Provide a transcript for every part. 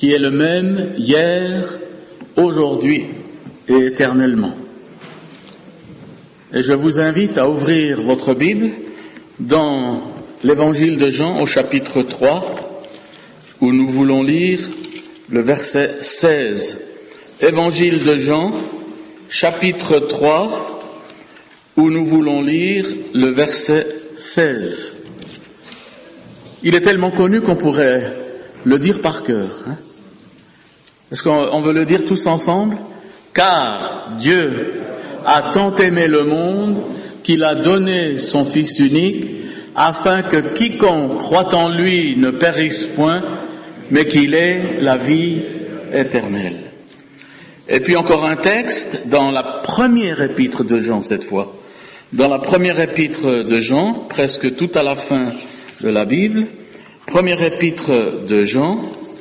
qui est le même hier, aujourd'hui et éternellement. Et je vous invite à ouvrir votre Bible dans l'Évangile de Jean au chapitre 3, où nous voulons lire le verset 16. Évangile de Jean, chapitre 3, où nous voulons lire le verset 16. Il est tellement connu qu'on pourrait le dire par cœur. Est-ce qu'on veut le dire tous ensemble? Car Dieu a tant aimé le monde qu'il a donné son Fils unique, afin que quiconque croit en lui ne périsse point, mais qu'il ait la vie éternelle. Et puis encore un texte dans la première épître de Jean cette fois. Dans la première épître de Jean, presque tout à la fin de la Bible, première épître de Jean,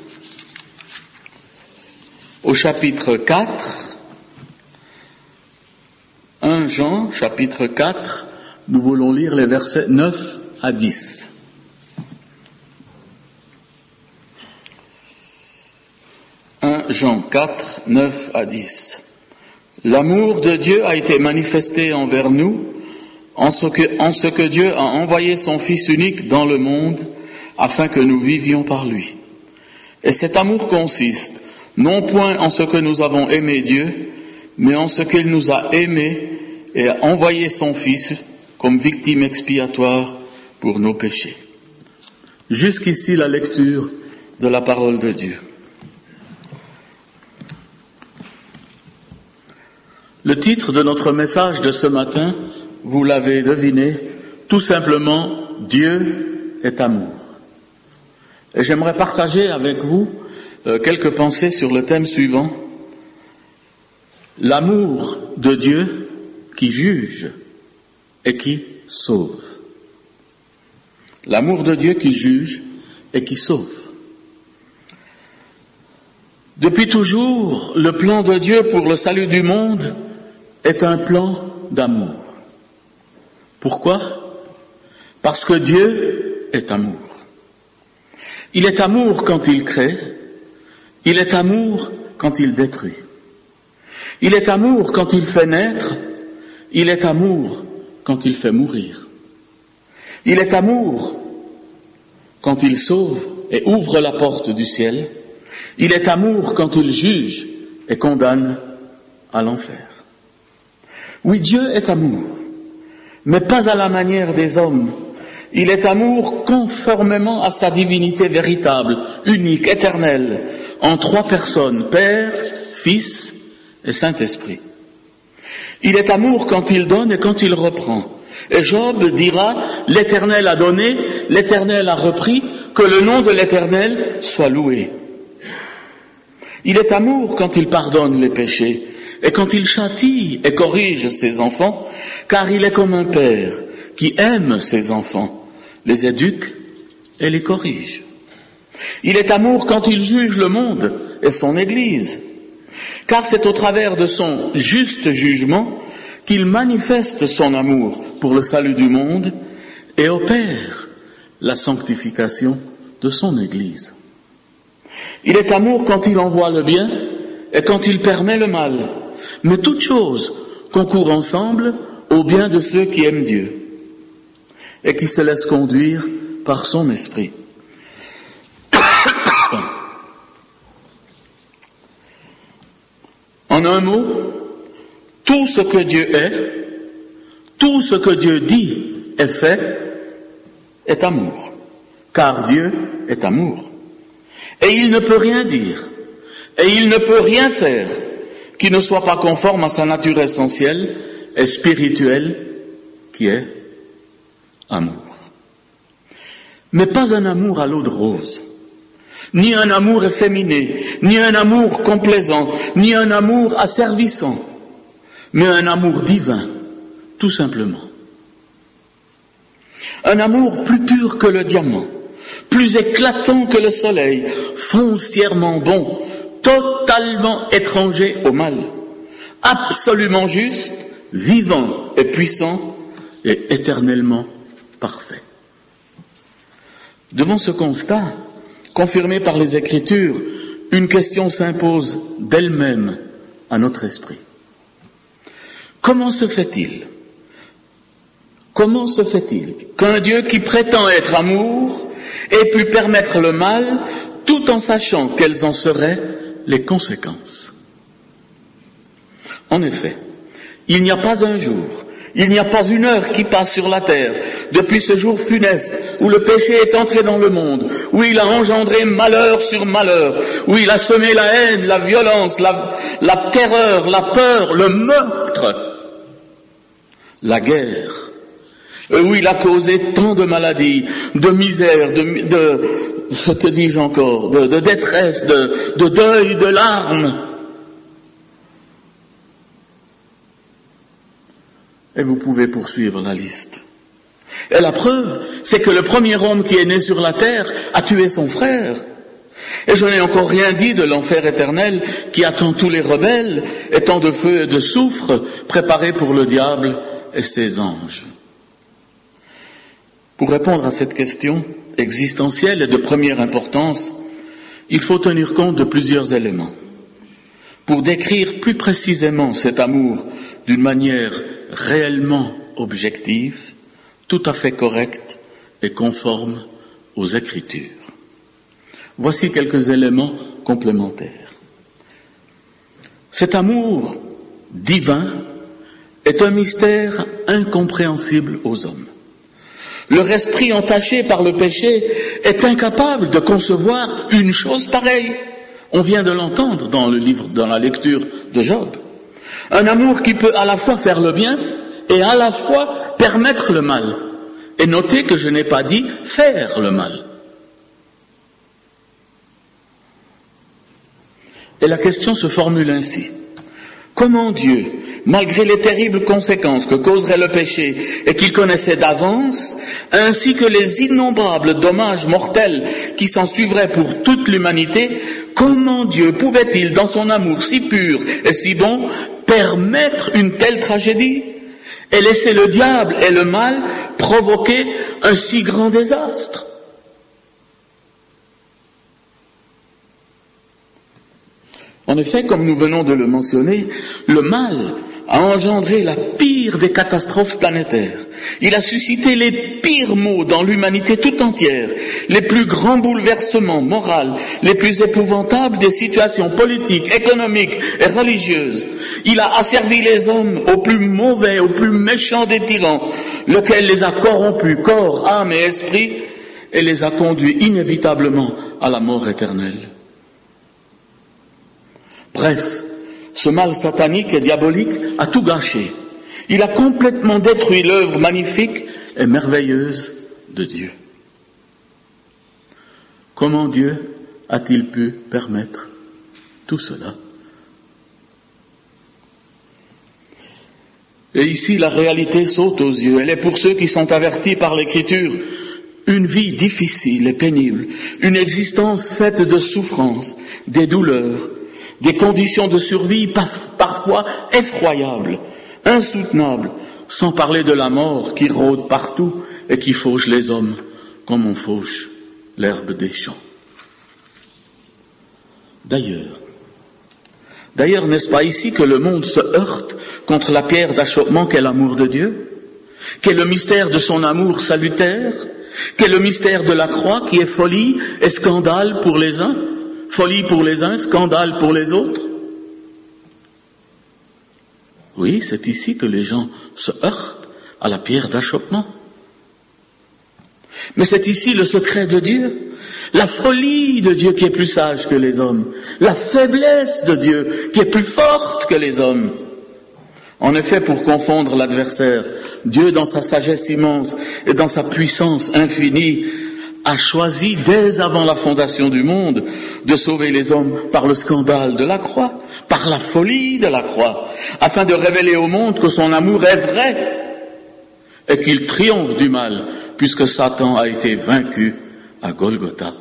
au chapitre 4, 1 Jean, chapitre 4, nous voulons lire les versets 9 à 10. Jean 4, 9 à 10. L'amour de Dieu a été manifesté envers nous en ce que Dieu a envoyé son Fils unique dans le monde afin que nous vivions par lui. Et cet amour consiste non point en ce que nous avons aimé Dieu, mais en ce qu'il nous a aimés et a envoyé son Fils comme victime expiatoire pour nos péchés. Jusqu'ici la lecture de la parole de Dieu. Le titre de notre message de ce matin, vous l'avez deviné, tout simplement, Dieu est amour. Et j'aimerais partager avec vous quelques pensées sur le thème suivant, l'amour de Dieu qui juge et qui sauve. L'amour de Dieu qui juge et qui sauve. Depuis toujours, le plan de Dieu pour le salut du monde est un plan d'amour. Pourquoi? Parce que Dieu est amour. Il est amour quand il crée, il est amour quand il détruit. Il est amour quand il fait naître, il est amour quand il fait mourir. Il est amour quand il sauve et ouvre la porte du ciel. Il est amour quand il juge et condamne à l'enfer. Oui, Dieu est amour, mais pas à la manière des hommes. Il est amour conformément à sa divinité véritable, unique, éternelle, en trois personnes, Père, Fils et Saint-Esprit. Il est amour quand il donne et quand il reprend. Et Job dira, l'Éternel a donné, l'Éternel a repris, que le nom de l'Éternel soit loué. Il est amour quand il pardonne les péchés et quand il châtie et corrige ses enfants, car il est comme un père qui aime ses enfants, les éduque et les corrige. Il est amour quand il juge le monde et son Église, car c'est au travers de son juste jugement qu'il manifeste son amour pour le salut du monde et opère la sanctification de son Église. Il est amour quand il envoie le bien et quand il permet le mal, mais toutes choses concourent ensemble au bien de ceux qui aiment Dieu et qui se laissent conduire par son esprit. En un mot, tout ce que Dieu est, tout ce que Dieu dit et fait est amour, car Dieu est amour. Et il ne peut rien dire, et il ne peut rien faire qui ne soit pas conforme à sa nature essentielle et spirituelle, qui est amour. Mais pas un amour à l'eau de rose, ni un amour efféminé, ni un amour complaisant, ni un amour asservissant, mais un amour divin, tout simplement. Un amour plus pur que le diamant, plus éclatant que le soleil, foncièrement bon, totalement étranger au mal, absolument juste, vivant et puissant et éternellement parfait. Devant ce constat, confirmé par les Écritures, une question s'impose d'elle-même à notre esprit. Comment se fait-il qu'un Dieu qui prétend être amour ait pu permettre le mal tout en sachant quelles en seraient les conséquences? En effet, il n'y a pas un jour, il n'y a pas une heure qui passe sur la terre depuis ce jour funeste où le péché est entré dans le monde, où il a engendré malheur sur malheur, où il a semé la haine, la violence, la terreur, la peur, le meurtre, la guerre, où il a causé tant de maladies, de misère, que dis-je encore, de détresse, de deuil, de larmes. Et vous pouvez poursuivre la liste. Et la preuve, c'est que le premier homme qui est né sur la terre a tué son frère. Et je n'ai encore rien dit de l'enfer éternel qui attend tous les rebelles, étant de feu et de soufre, préparés pour le diable et ses anges. Pour répondre à cette question existentielle et de première importance, il faut tenir compte de plusieurs éléments. Pour décrire plus précisément cet amour d'une manière réellement objective, tout à fait correcte et conforme aux Écritures. Voici quelques éléments complémentaires. Cet amour divin est un mystère incompréhensible aux hommes. Leur esprit entaché par le péché est incapable de concevoir une chose pareille. On vient de l'entendre dans la lecture de Job. Un amour qui peut à la fois faire le bien et à la fois permettre le mal. Et notez que je n'ai pas dit faire le mal. Et la question se formule ainsi. Comment Dieu, malgré les terribles conséquences que causerait le péché et qu'il connaissait d'avance, ainsi que les innombrables dommages mortels qui s'en suivraient pour toute l'humanité, comment Dieu pouvait-il, dans son amour si pur et si bon, permettre une telle tragédie et laisser le diable et le mal provoquer un si grand désastre? En effet, comme nous venons de le mentionner, le mal a engendré la pire des catastrophes planétaires. Il a suscité les pires maux dans l'humanité tout entière, les plus grands bouleversements moraux, les plus épouvantables des situations politiques, économiques et religieuses. Il a asservi les hommes au plus mauvais, au plus méchant des tyrans, lequel les a corrompus, corps, âme et esprit, et les a conduits inévitablement à la mort éternelle. Bref, ce mal satanique et diabolique a tout gâché. Il a complètement détruit l'œuvre magnifique et merveilleuse de Dieu. Comment Dieu a-t-il pu permettre tout cela? Et ici, la réalité saute aux yeux. Elle est pour ceux qui sont avertis par l'Écriture. Une vie difficile et pénible, une existence faite de souffrances, des douleurs, des conditions de survie parfois effroyables, insoutenables, sans parler de la mort qui rôde partout et qui fauche les hommes comme on fauche l'herbe des champs. D'ailleurs, n'est-ce pas ici que le monde se heurte contre la pierre d'achoppement qu'est l'amour de Dieu, qu'est le mystère de son amour salutaire, qu'est le mystère de la croix qui est folie et scandale pour les uns? Folie pour les uns, scandale pour les autres. Oui, c'est ici que les gens se heurtent à la pierre d'achoppement. Mais c'est ici le secret de Dieu, la folie de Dieu qui est plus sage que les hommes, la faiblesse de Dieu qui est plus forte que les hommes. En effet, pour confondre l'adversaire, Dieu, dans sa sagesse immense et dans sa puissance infinie, a choisi dès avant la fondation du monde de sauver les hommes par le scandale de la croix, par la folie de la croix, afin de révéler au monde que son amour est vrai et qu'il triomphe du mal, puisque Satan a été vaincu à Golgotha.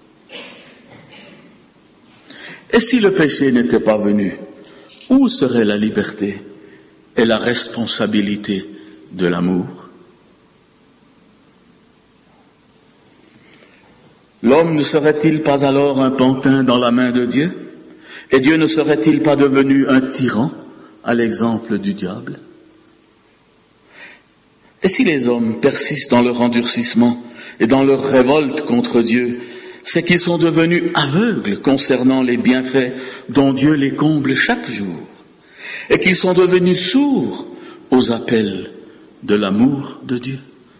Et si le péché n'était pas venu, où serait la liberté et la responsabilité de l'amour? L'homme ne serait-il pas alors un pantin dans la main de Dieu? Et Dieu ne serait-il pas devenu un tyran, à l'exemple du diable? Et si les hommes persistent dans leur endurcissement et dans leur révolte contre Dieu, c'est qu'ils sont devenus aveugles concernant les bienfaits dont Dieu les comble chaque jour, et qu'ils sont devenus sourds aux appels de l'amour de Dieu.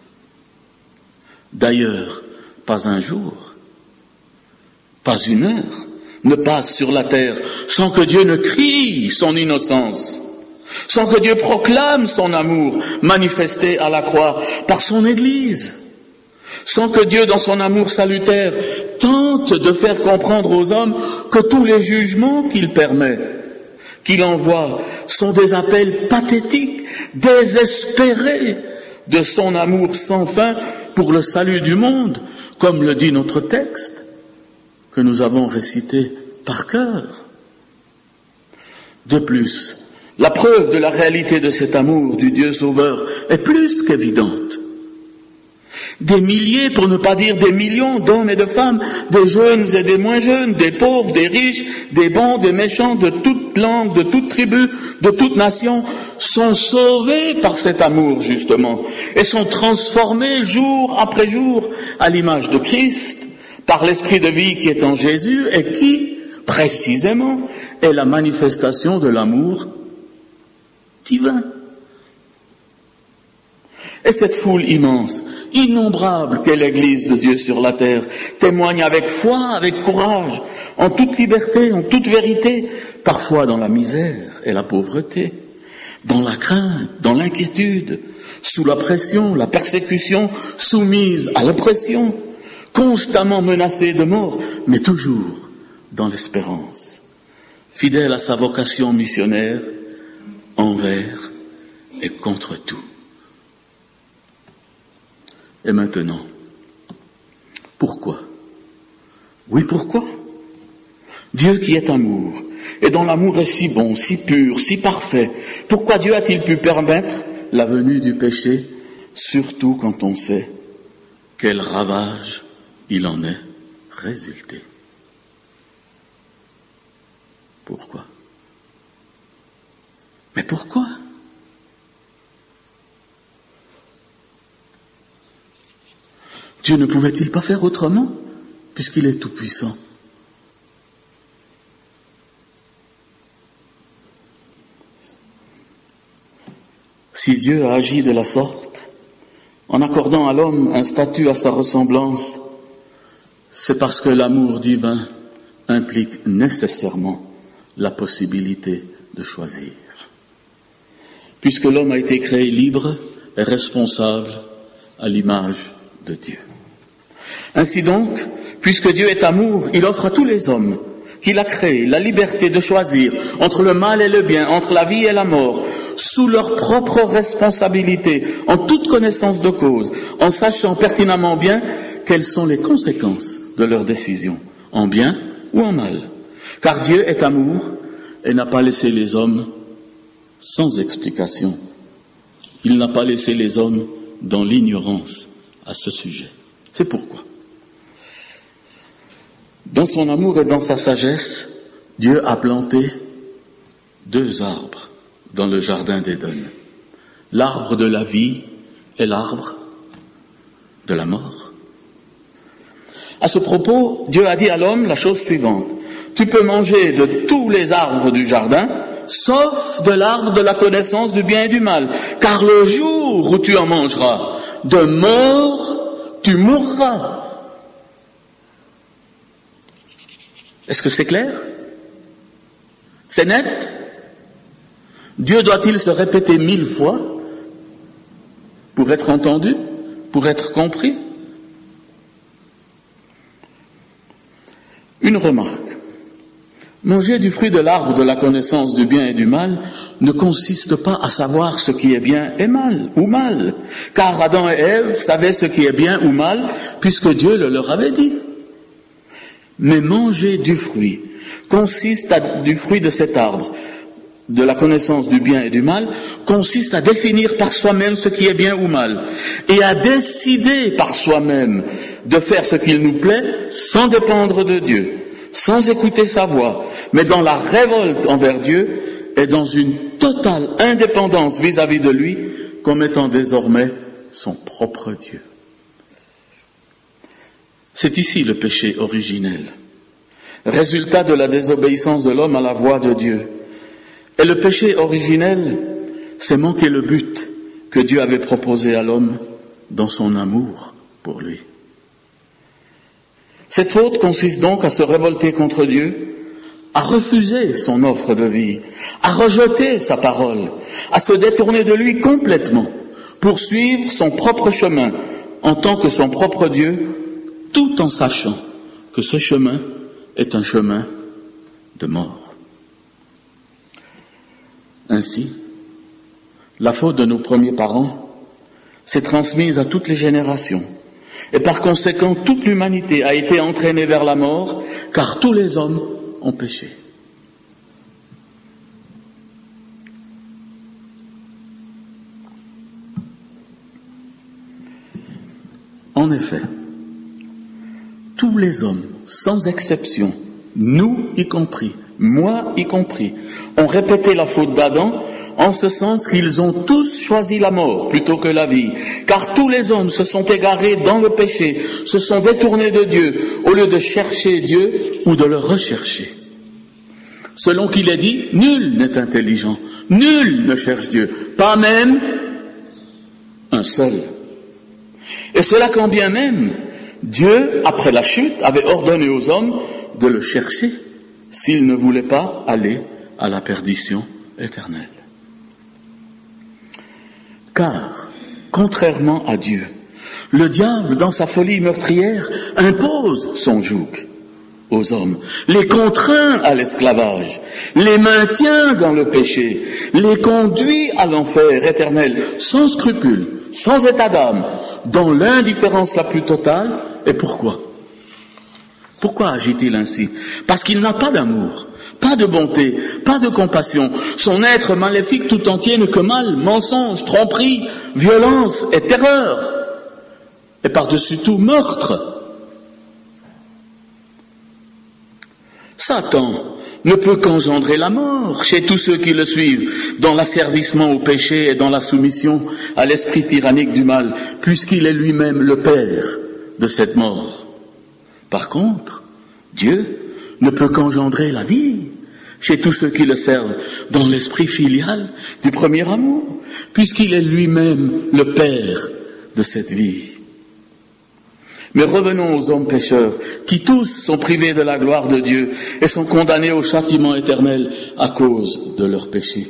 D'ailleurs, pas un jour, pas une heure ne passe sur la terre sans que Dieu ne crie son innocence, sans que Dieu proclame son amour manifesté à la croix par son Église, sans que Dieu, dans son amour salutaire, tente de faire comprendre aux hommes que tous les jugements qu'il permet, qu'il envoie, sont des appels pathétiques, désespérés de son amour sans fin pour le salut du monde, comme le dit notre texte, que nous avons récité par cœur. De plus, la preuve de la réalité de cet amour du Dieu Sauveur est plus qu'évidente. Des milliers, pour ne pas dire des millions d'hommes et de femmes, des jeunes et des moins jeunes, des pauvres, des riches, des bons, des méchants, de toute langue, de toute tribu, de toute nation, sont sauvés par cet amour, justement, et sont transformés jour après jour à l'image de Christ, par l'esprit de vie qui est en Jésus et qui, précisément, est la manifestation de l'amour divin. Et cette foule immense, innombrable qu'est l'Église de Dieu sur la terre, témoigne avec foi, avec courage, en toute liberté, en toute vérité, parfois dans la misère et la pauvreté, dans la crainte, dans l'inquiétude, sous la pression, la persécution, soumise à l'oppression, constamment menacée de mort, mais toujours dans l'espérance, fidèle à sa vocation missionnaire, envers et contre tout. Et maintenant, pourquoi? Oui, pourquoi? Dieu qui est amour, et dont l'amour est si bon, si pur, si parfait, pourquoi Dieu a-t-il pu permettre la venue du péché, surtout quand on sait quel ravage il en est résulté? Pourquoi? Mais pourquoi? Dieu ne pouvait-il pas faire autrement, puisqu'il est tout-puissant? Si Dieu a agi de la sorte, en accordant à l'homme un statut à sa ressemblance, c'est parce que l'amour divin implique nécessairement la possibilité de choisir. Puisque l'homme a été créé libre et responsable à l'image de Dieu. Ainsi donc, puisque Dieu est amour, il offre à tous les hommes qu'il a créés la liberté de choisir entre le mal et le bien, entre la vie et la mort, sous leur propre responsabilité, en toute connaissance de cause, en sachant pertinemment bien quelles sont les conséquences de leurs décisions, en bien ou en mal. Car Dieu est amour et n'a pas laissé les hommes sans explication. Il n'a pas laissé les hommes dans l'ignorance à ce sujet. C'est pourquoi, dans son amour et dans sa sagesse, Dieu a planté 2 arbres dans le jardin d'Éden. L'arbre de la vie et l'arbre de la mort. À ce propos, Dieu a dit à l'homme la chose suivante: tu peux manger de tous les arbres du jardin, sauf de l'arbre de la connaissance du bien et du mal, car le jour où tu en mangeras, de mort tu mourras. Est-ce que c'est clair? C'est net? Dieu doit-il se répéter 1000 fois pour être entendu, pour être compris? Une remarque. Manger du fruit de l'arbre de la connaissance du bien et du mal ne consiste pas à savoir ce qui est bien et mal, ou mal, car Adam et Ève savaient ce qui est bien ou mal, puisque Dieu le leur avait dit. Mais manger du fruit du fruit de cet arbre, de la connaissance du bien et du mal, consiste à définir par soi-même ce qui est bien ou mal, et à décider par soi-même de faire ce qu'il nous plaît sans dépendre de Dieu, sans écouter sa voix, mais dans la révolte envers Dieu et dans une totale indépendance vis-à-vis de lui, comme étant désormais son propre Dieu. C'est ici le péché originel, résultat de la désobéissance de l'homme à la voix de Dieu. Et le péché originel, c'est manquer le but que Dieu avait proposé à l'homme dans son amour pour lui. Cette faute consiste donc à se révolter contre Dieu, à refuser son offre de vie, à rejeter sa parole, à se détourner de lui complètement, pour suivre son propre chemin en tant que son propre Dieu, tout en sachant que ce chemin est un chemin de mort. Ainsi, la faute de nos premiers parents s'est transmise à toutes les générations, et par conséquent toute l'humanité a été entraînée vers la mort, car tous les hommes ont péché. En effet, tous les hommes, sans exception, nous y compris, moi y compris, ont répété la faute d'Adam, en ce sens qu'ils ont tous choisi la mort plutôt que la vie, car tous les hommes se sont égarés dans le péché, se sont détournés de Dieu, au lieu de chercher Dieu ou de le rechercher. Selon qu'il est dit, nul n'est intelligent, nul ne cherche Dieu, pas même un seul. Et cela quand bien même, Dieu, après la chute, avait ordonné aux hommes de le chercher s'ils ne voulaient pas aller à la perdition éternelle. Car, contrairement à Dieu, le diable, dans sa folie meurtrière, impose son joug aux hommes, les contraint à l'esclavage, les maintient dans le péché, les conduit à l'enfer éternel, sans scrupule, sans état d'âme, dans l'indifférence la plus totale. Et pourquoi? Pourquoi agit-il ainsi? Parce qu'il n'a pas d'amour, pas de bonté, pas de compassion. Son être maléfique tout entier n'est que mal, mensonge, tromperie, violence et terreur. Et par-dessus tout, meurtre. Satan ne peut qu'engendrer la mort chez tous ceux qui le suivent, dans l'asservissement au péché et dans la soumission à l'esprit tyrannique du mal, puisqu'il est lui-même le père de cette mort. Par contre, Dieu ne peut qu'engendrer la vie chez tous ceux qui le servent, dans l'esprit filial du premier amour, puisqu'il est lui-même le père de cette vie. Mais revenons aux hommes pécheurs, qui tous sont privés de la gloire de Dieu et sont condamnés au châtiment éternel à cause de leurs péchés.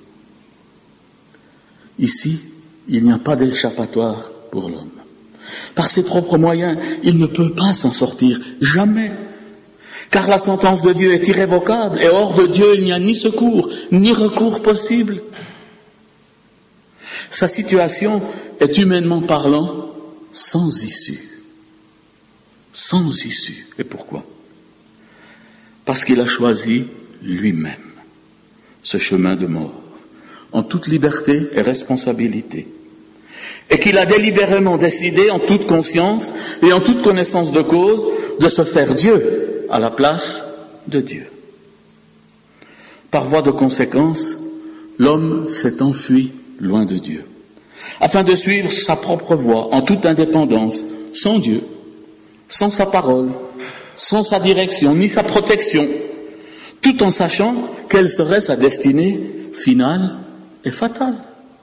Ici, il n'y a pas d'échappatoire pour l'homme. Par ses propres moyens, il ne peut pas s'en sortir, jamais. Car la sentence de Dieu est irrévocable et hors de Dieu, il n'y a ni secours, ni recours possible. Sa situation est humainement parlant sans issue. Sans issue. Et pourquoi? Parce qu'il a choisi lui-même ce chemin de mort, en toute liberté et responsabilité, et qu'il a délibérément décidé, en toute conscience et en toute connaissance de cause, de se faire Dieu à la place de Dieu. Par voie de conséquence, l'homme s'est enfui loin de Dieu, afin de suivre sa propre voie en toute indépendance, sans Dieu, sans sa parole, sans sa direction, ni sa protection, tout en sachant quelle serait sa destinée finale et fatale.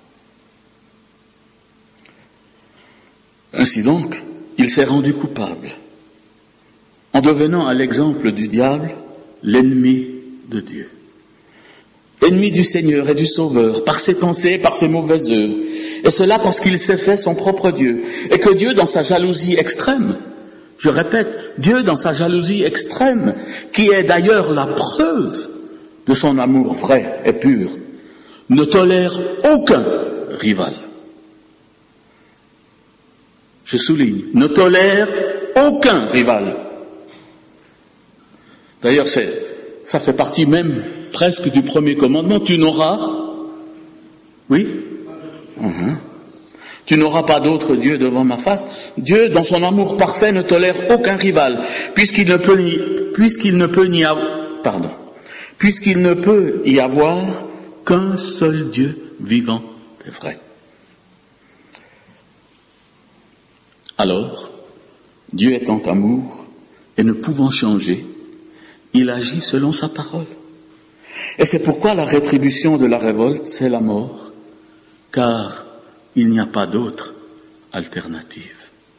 Ainsi donc, il s'est rendu coupable, en devenant à l'exemple du diable, l'ennemi de Dieu. Ennemi du Seigneur et du Sauveur, par ses pensées et par ses mauvaises œuvres. Et cela parce qu'il s'est fait son propre Dieu, et que Dieu, dans sa jalousie extrême, je répète, Dieu dans sa jalousie extrême, qui est d'ailleurs la preuve de son amour vrai et pur, ne tolère aucun rival. Je souligne, ne tolère aucun rival. D'ailleurs, ça fait partie même presque du premier commandement. Tu n'auras, oui, Tu n'auras pas d'autre Dieu devant ma face. Dieu, dans son amour parfait, ne tolère aucun rival, puisqu'il ne peut y avoir qu'un seul Dieu vivant et vrai. Alors, Dieu étant amour et ne pouvant changer, il agit selon sa parole. Et c'est pourquoi la rétribution de la révolte, c'est la mort, car il n'y a pas d'autre alternative.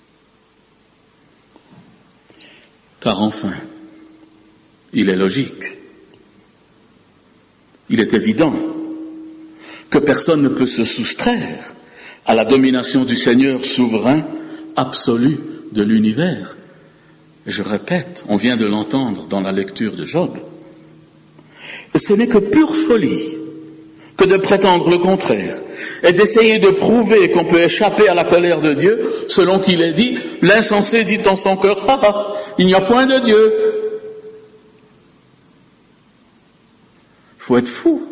Car enfin, il est logique, il est évident que personne ne peut se soustraire à la domination du Seigneur souverain absolu de l'univers. Et je répète, on vient de l'entendre dans la lecture de Job. Et ce n'est que pure folie que de prétendre le contraire et d'essayer de prouver qu'on peut échapper à la colère de Dieu, selon qu'il est dit, l'insensé dit en son cœur, il n'y a point de Dieu. Il faut être fou.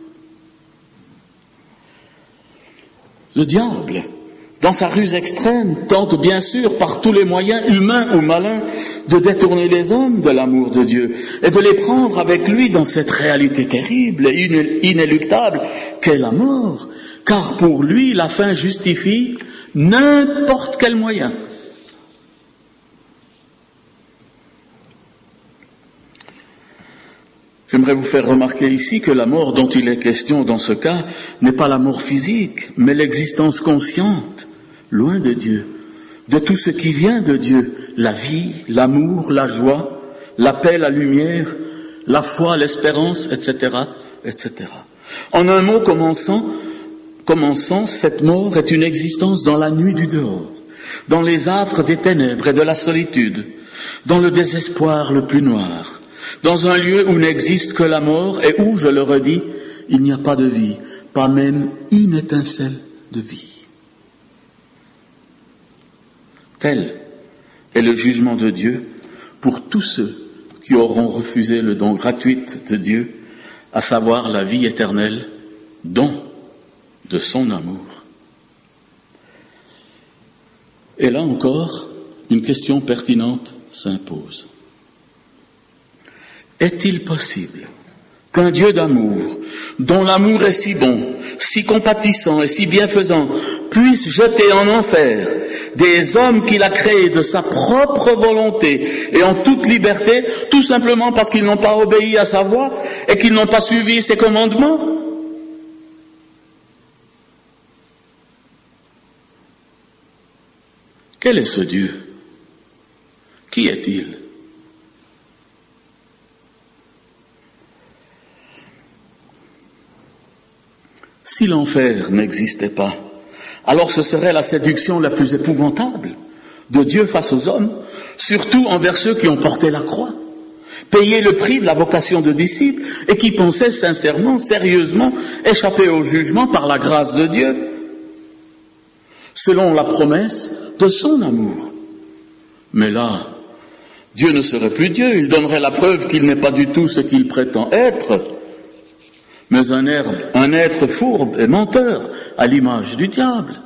Le diable, dans sa ruse extrême, tente bien sûr par tous les moyens, humains ou malins, de détourner les hommes de l'amour de Dieu et de les prendre avec lui dans cette réalité terrible et inéluctable qu'est la mort, car pour lui la fin justifie n'importe quel moyen. J'aimerais vous faire remarquer ici que la mort dont il est question dans ce cas n'est pas la mort physique, mais l'existence consciente, loin de Dieu, de tout ce qui vient de Dieu, la vie, l'amour, la joie, la paix, la lumière, la foi, l'espérance, etc., etc. En un mot, commençant, cette mort est une existence dans la nuit du dehors, dans les affres des ténèbres et de la solitude, dans le désespoir le plus noir, dans un lieu où n'existe que la mort et où, je le redis, il n'y a pas de vie, pas même une étincelle de vie. Tel est le jugement de Dieu pour tous ceux qui auront refusé le don gratuit de Dieu, à savoir la vie éternelle, don de son amour. Et là encore, une question pertinente s'impose. Est-il possible qu'un Dieu d'amour, dont l'amour est si bon, si compatissant et si bienfaisant, puisse jeter en enfer des hommes qu'il a créés de sa propre volonté et en toute liberté, tout simplement parce qu'ils n'ont pas obéi à sa voix et qu'ils n'ont pas suivi ses commandements? Quel est ce Dieu? Qui est-il? Si l'enfer n'existait pas, alors ce serait la séduction la plus épouvantable de Dieu face aux hommes, surtout envers ceux qui ont porté la croix, payé le prix de la vocation de disciples et qui pensaient sincèrement, sérieusement, échapper au jugement par la grâce de Dieu, selon la promesse de son amour. Mais là, Dieu ne serait plus Dieu, il donnerait la preuve qu'il n'est pas du tout ce qu'il prétend être, mais un être fourbe et menteur à l'image du diable.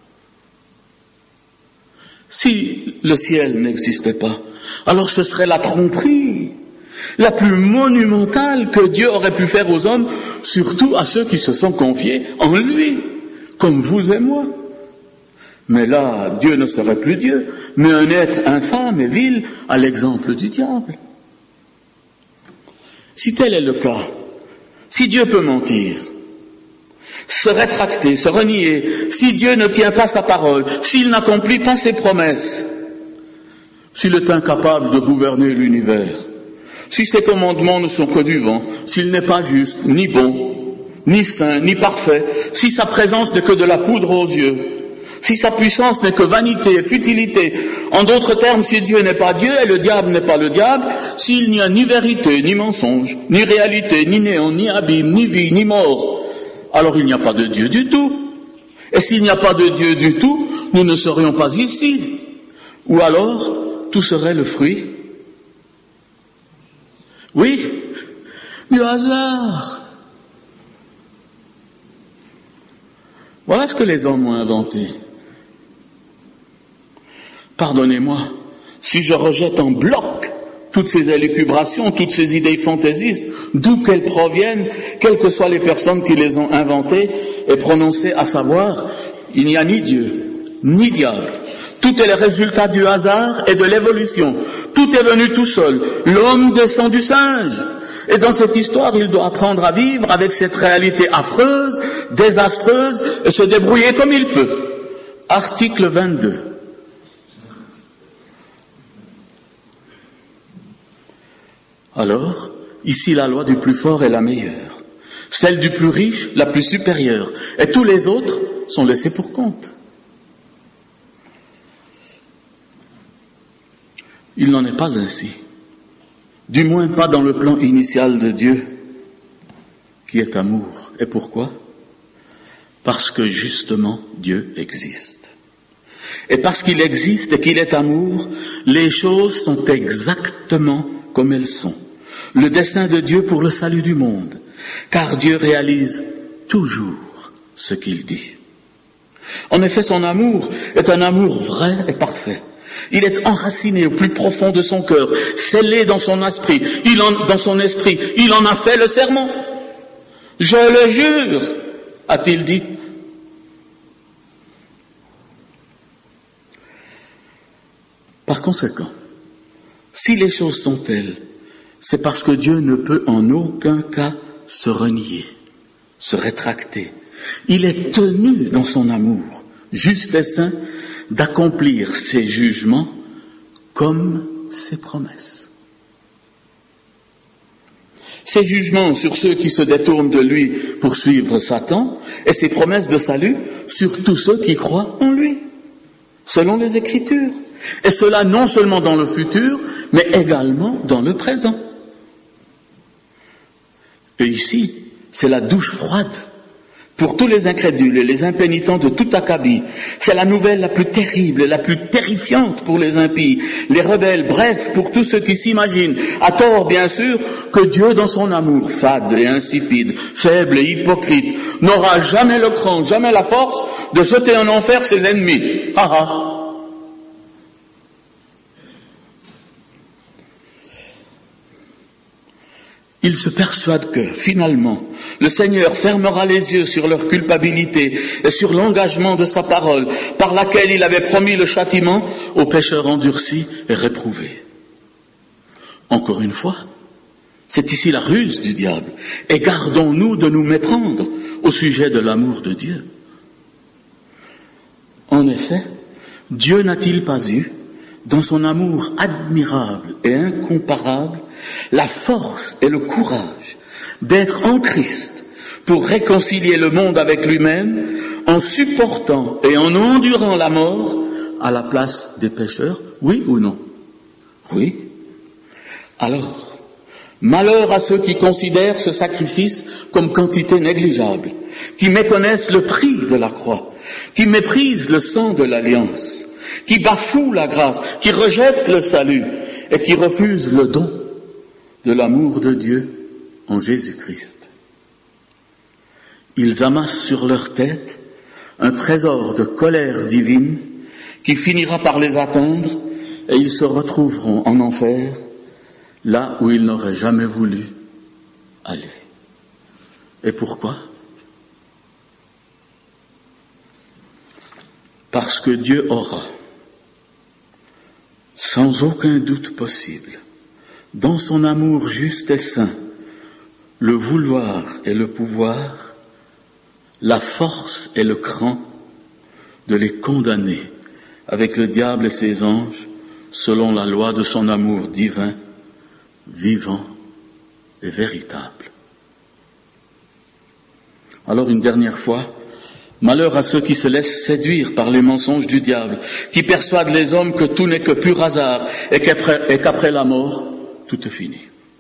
Si le ciel n'existait pas, alors ce serait la tromperie la plus monumentale que Dieu aurait pu faire aux hommes, surtout à ceux qui se sont confiés en lui, comme vous et moi. Mais là, Dieu ne serait plus Dieu, mais un être infâme et vil à l'exemple du diable. Si tel est le cas, si Dieu peut mentir, se rétracter, se renier, si Dieu ne tient pas sa parole, s'il n'accomplit pas ses promesses, s'il est incapable de gouverner l'univers, si ses commandements ne sont que du vent, s'il n'est pas juste, ni bon, ni saint, ni parfait, si sa présence n'est que de la poudre aux yeux, si sa puissance n'est que vanité et futilité, en d'autres termes, si Dieu n'est pas Dieu et le diable n'est pas le diable, s'il n'y a ni vérité, ni mensonge, ni réalité, ni néant, ni abîme, ni vie, ni mort, alors il n'y a pas de Dieu du tout. Et s'il n'y a pas de Dieu du tout, nous ne serions pas ici. Ou alors, tout serait le fruit, oui, du hasard. Voilà ce que les hommes ont inventé. Pardonnez-moi, si je rejette en bloc toutes ces élucubrations, toutes ces idées fantaisistes, d'où qu'elles proviennent, quelles que soient les personnes qui les ont inventées et prononcées, à savoir, il n'y a ni Dieu, ni diable. Tout est le résultat du hasard et de l'évolution. Tout est venu tout seul. L'homme descend du singe. Et dans cette histoire, il doit apprendre à vivre avec cette réalité affreuse, désastreuse, et se débrouiller comme il peut. Article 22. Alors, ici la loi du plus fort est la meilleure, celle du plus riche la plus supérieure, et tous les autres sont laissés pour compte. Il n'en est pas ainsi, du moins pas dans le plan initial de Dieu, qui est amour. Et pourquoi ? Parce que justement Dieu existe. Et parce qu'il existe et qu'il est amour, les choses sont exactement comme elles sont. Le dessein de Dieu pour le salut du monde, car Dieu réalise toujours ce qu'il dit. En effet, son amour est un amour vrai et parfait. Il est enraciné au plus profond de son cœur, scellé dans son esprit. Il en a fait le serment. Je le jure, a-t-il dit. Par conséquent, si les choses sont telles, c'est parce que Dieu ne peut en aucun cas se renier, se rétracter. Il est tenu dans son amour, juste et saint, d'accomplir ses jugements comme ses promesses. Ses jugements sur ceux qui se détournent de lui pour suivre Satan, et ses promesses de salut sur tous ceux qui croient en lui, selon les Écritures. Et cela non seulement dans le futur, mais également dans le présent. Et ici, c'est la douche froide pour tous les incrédules et les impénitents de toute Acabie. C'est la nouvelle la plus terrible et la plus terrifiante pour les impies, les rebelles, bref, pour tous ceux qui s'imaginent, à tort bien sûr, que Dieu dans son amour fade et insipide, faible et hypocrite, n'aura jamais le cran, jamais la force de jeter en enfer ses ennemis. Ha ha. Ils se persuadent que, finalement, le Seigneur fermera les yeux sur leur culpabilité et sur l'engagement de sa parole, par laquelle il avait promis le châtiment aux pécheurs endurcis et réprouvés. Encore une fois, c'est ici la ruse du diable, et gardons-nous de nous méprendre au sujet de l'amour de Dieu. En effet, Dieu n'a-t-il pas eu, dans son amour admirable et incomparable, la force et le courage d'être en Christ pour réconcilier le monde avec lui-même en supportant et en endurant la mort à la place des pécheurs, oui ou non? Oui. Alors, malheur à ceux qui considèrent ce sacrifice comme quantité négligeable, qui méconnaissent le prix de la croix, qui méprisent le sang de l'alliance, qui bafouent la grâce, qui rejettent le salut et qui refusent le don de l'amour de Dieu en Jésus-Christ. Ils amassent sur leur tête un trésor de colère divine qui finira par les atteindre et ils se retrouveront en enfer, là où ils n'auraient jamais voulu aller. Et pourquoi? Parce que Dieu aura, sans aucun doute possible, dans son amour juste et saint, le vouloir et le pouvoir, la force et le cran de les condamner avec le diable et ses anges selon la loi de son amour divin, vivant et véritable. Alors une dernière fois, malheur à ceux qui se laissent séduire par les mensonges du diable, qui persuadent les hommes que tout n'est que pur hasard et qu'après la mort, tout est fini.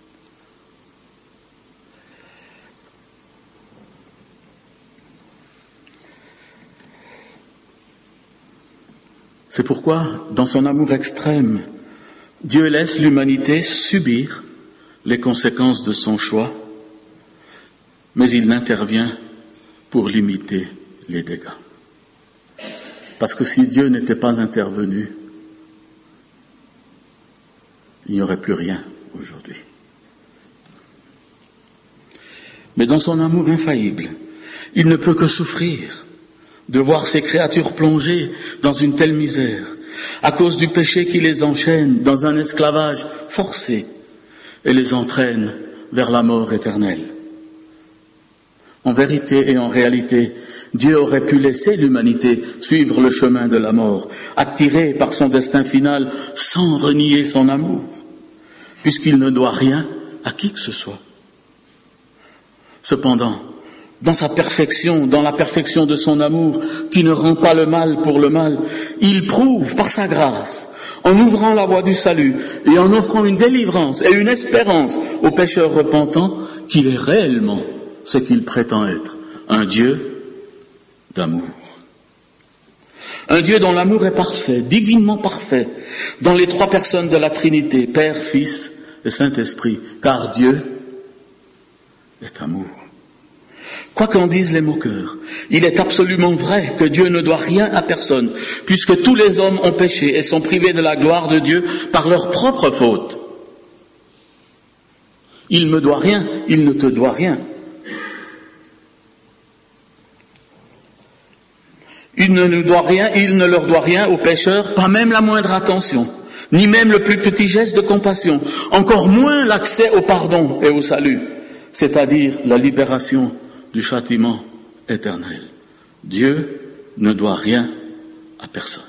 C'est pourquoi, dans son amour extrême, Dieu laisse l'humanité subir les conséquences de son choix, mais il n'intervient pour limiter les dégâts. Parce que si Dieu n'était pas intervenu, il n'y aurait plus rien aujourd'hui. Mais dans son amour infaillible, il ne peut que souffrir de voir ces créatures plongées dans une telle misère, à cause du péché qui les enchaîne dans un esclavage forcé et les entraîne vers la mort éternelle. En vérité et en réalité, Dieu aurait pu laisser l'humanité suivre le chemin de la mort, attirée par son destin final, sans renier son amour, puisqu'il ne doit rien à qui que ce soit. Cependant, dans sa perfection, dans la perfection de son amour, qui ne rend pas le mal pour le mal, il prouve par sa grâce, en ouvrant la voie du salut et en offrant une délivrance et une espérance aux pécheurs repentants, qu'il est réellement ce qu'il prétend être, un Dieu d'amour. Un Dieu dont l'amour est parfait, divinement parfait, dans les trois personnes de la Trinité, Père, Fils et Saint-Esprit, car Dieu est amour. Quoi qu'en disent les moqueurs, il est absolument vrai que Dieu ne doit rien à personne, puisque tous les hommes ont péché et sont privés de la gloire de Dieu par leur propre faute. Il me doit rien, il ne te doit rien. Il ne nous doit rien, il ne leur doit rien aux pécheurs, pas même la moindre attention, ni même le plus petit geste de compassion, encore moins l'accès au pardon et au salut, c'est-à-dire la libération du châtiment éternel. Dieu ne doit rien à personne.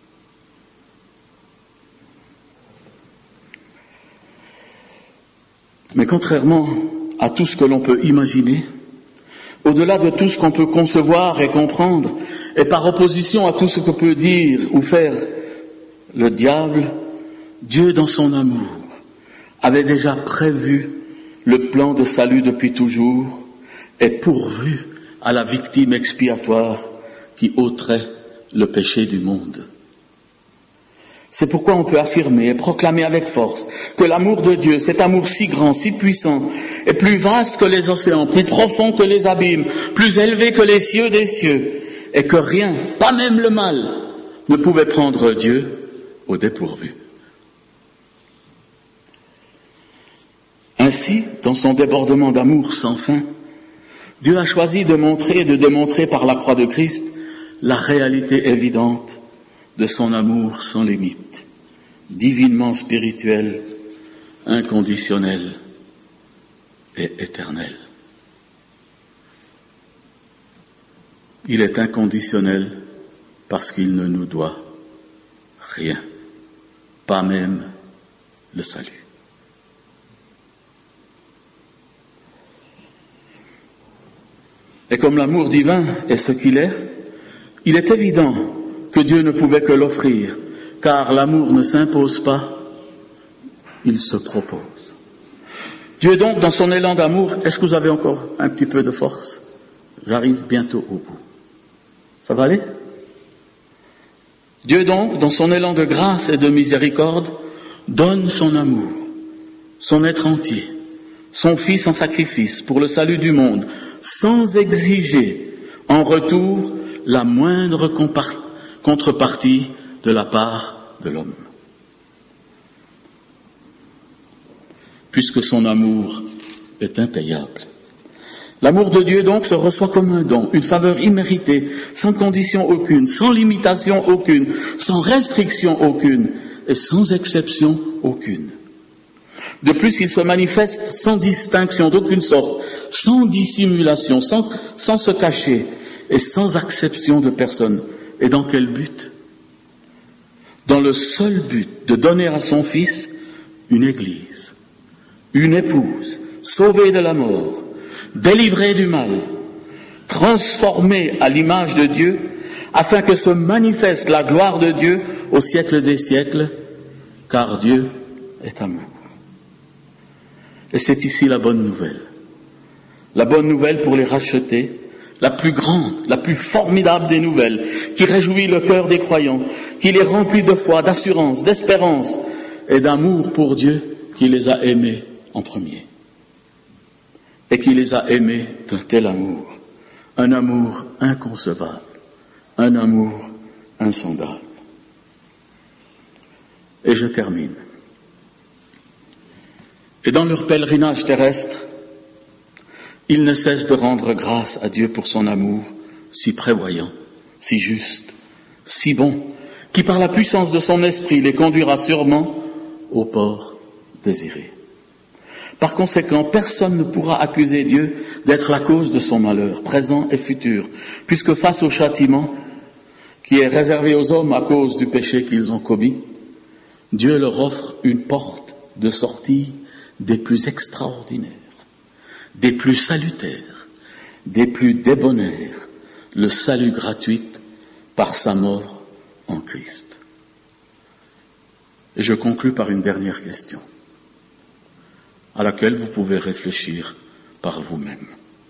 Mais contrairement à tout ce que l'on peut imaginer, au-delà de tout ce qu'on peut concevoir et comprendre, et par opposition à tout ce que peut dire ou faire le diable, Dieu, dans son amour, avait déjà prévu le plan de salut depuis toujours et pourvu à la victime expiatoire qui ôterait le péché du monde. C'est pourquoi on peut affirmer et proclamer avec force que l'amour de Dieu, cet amour si grand, si puissant, est plus vaste que les océans, plus profond que les abîmes, plus élevé que les cieux des cieux, et que rien, pas même le mal, ne pouvait prendre Dieu au dépourvu. Ainsi, dans son débordement d'amour sans fin, Dieu a choisi de montrer et de démontrer par la croix de Christ la réalité évidente de son amour sans limite, divinement spirituel, inconditionnel et éternel. Il est inconditionnel parce qu'il ne nous doit rien, pas même le salut. Et comme l'amour divin est ce qu'il est, il est évident que Dieu ne pouvait que l'offrir, car l'amour ne s'impose pas, il se propose. Dieu donc, dans son élan d'amour, est-ce que vous avez encore un petit peu de force? J'arrive bientôt au bout. Ça va aller? Dieu donc, dans son élan de grâce et de miséricorde, donne son amour, son être entier, son Fils en sacrifice pour le salut du monde, sans exiger en retour la moindre contrepartie de la part de l'homme. Puisque son amour est impayable. L'amour de Dieu donc se reçoit comme un don, une faveur imméritée, sans condition aucune, sans limitation aucune, sans restriction aucune et sans exception aucune. De plus, il se manifeste sans distinction d'aucune sorte, sans dissimulation, sans se cacher et sans acception de personne. Et dans quel but? Dans le seul but de donner à son Fils une Église, une épouse, sauvée de la mort, délivrée du mal, transformée à l'image de Dieu, afin que se manifeste la gloire de Dieu au siècle des siècles, car Dieu est amour. Et c'est ici la bonne nouvelle. La bonne nouvelle pour les rachetés, la plus grande, la plus formidable des nouvelles, qui réjouit le cœur des croyants, qui les remplit de foi, d'assurance, d'espérance et d'amour pour Dieu qui les a aimés en premier. Et qui les a aimés d'un tel amour, un amour inconcevable, un amour insondable. Et je termine. Et dans leur pèlerinage terrestre, ils ne cessent de rendre grâce à Dieu pour son amour si prévoyant, si juste, si bon, qui par la puissance de son esprit les conduira sûrement au port désiré. Par conséquent, personne ne pourra accuser Dieu d'être la cause de son malheur, présent et futur, puisque face au châtiment qui est réservé aux hommes à cause du péché qu'ils ont commis, Dieu leur offre une porte de sortie des plus extraordinaires, des plus salutaires, des plus débonnaires, le salut gratuit par sa mort en Christ. Et je conclus par une dernière question, à laquelle vous pouvez réfléchir par vous-même.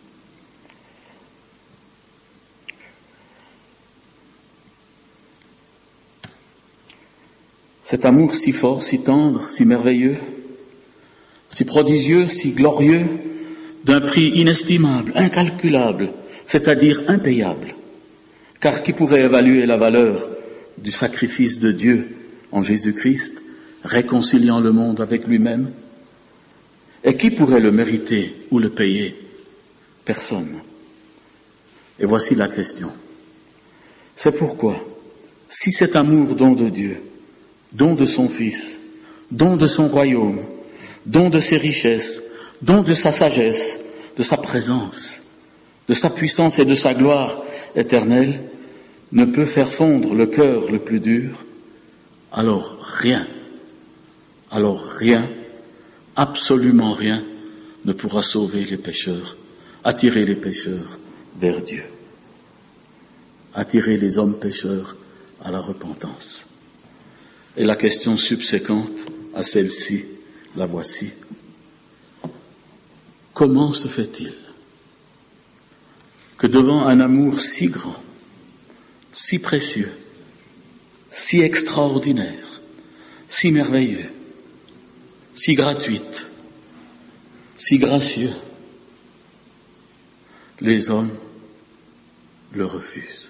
Cet amour si fort, si tendre, si merveilleux, si prodigieux, si glorieux, d'un prix inestimable, incalculable, c'est-à-dire impayable, car qui pourrait évaluer la valeur du sacrifice de Dieu en Jésus-Christ, réconciliant le monde avec lui-même? Et qui pourrait le mériter ou le payer? Personne. Et voici la question. C'est pourquoi, si cet amour don de Dieu, don de son Fils, don de son royaume, don de ses richesses, don de sa sagesse, de sa présence, de sa puissance et de sa gloire éternelle, ne peut faire fondre le cœur le plus dur, alors rien, absolument rien ne pourra sauver les pécheurs, attirer les pécheurs vers Dieu, attirer les hommes pécheurs à la repentance. Et la question subséquente à celle-ci, la voici. Comment se fait-il que devant un amour si grand, si précieux, si extraordinaire, si merveilleux, si gratuit, si gracieux, les hommes le refusent,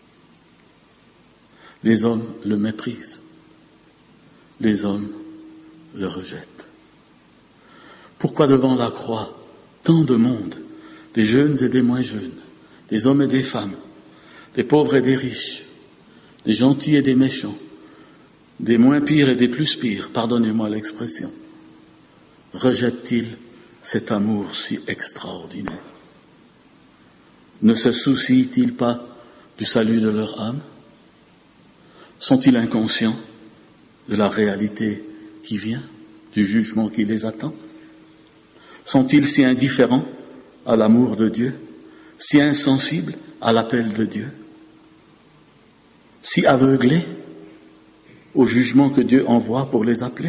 les hommes le méprisent, les hommes le rejettent? Pourquoi devant la croix, tant de monde, des jeunes et des moins jeunes, des hommes et des femmes, des pauvres et des riches, des gentils et des méchants, des moins pires et des plus pires, pardonnez-moi l'expression, rejettent-ils cet amour si extraordinaire? Ne se soucient-ils pas du salut de leur âme? Sont-ils inconscients de la réalité qui vient, du jugement qui les attend? Sont-ils si indifférents à l'amour de Dieu, si insensibles à l'appel de Dieu, si aveuglés au jugement que Dieu envoie pour les appeler,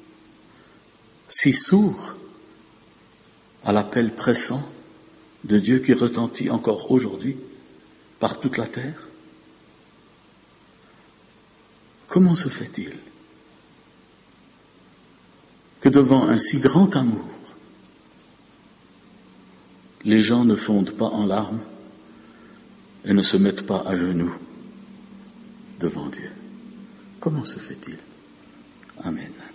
si sourds à l'appel pressant de Dieu qui retentit encore aujourd'hui par toute la terre? Comment se fait-il que devant un si grand amour, les gens ne fondent pas en larmes et ne se mettent pas à genoux devant Dieu? Comment se fait-il? Amen.